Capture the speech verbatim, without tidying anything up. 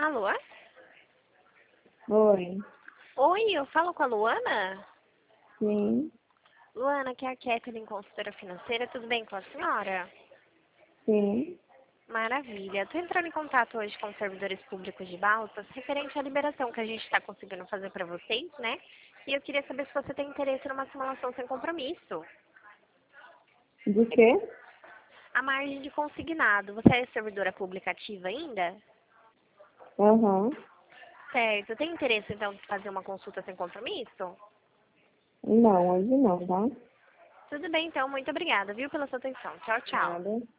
Alô? Oi. Oi, eu falo com a Luana? Sim, Luana, aqui é a Kathleen, consultora financeira. Tudo bem com a senhora? sim. Maravilha. Estou entrando em contato hoje com os servidores públicos de Balsas, referente à liberação que a gente está conseguindo fazer para vocês, né? E eu queria saber se você tem interesse numa simulação sem compromisso. De quê? A margem de consignado. Você é servidora pública ativa ainda? Aham. Certo. Tem interesse, então, de fazer uma consulta sem compromisso? Não, hoje não, tá? Tudo bem, então. Muito obrigada, viu, pela sua atenção. Tchau, tchau. Nada.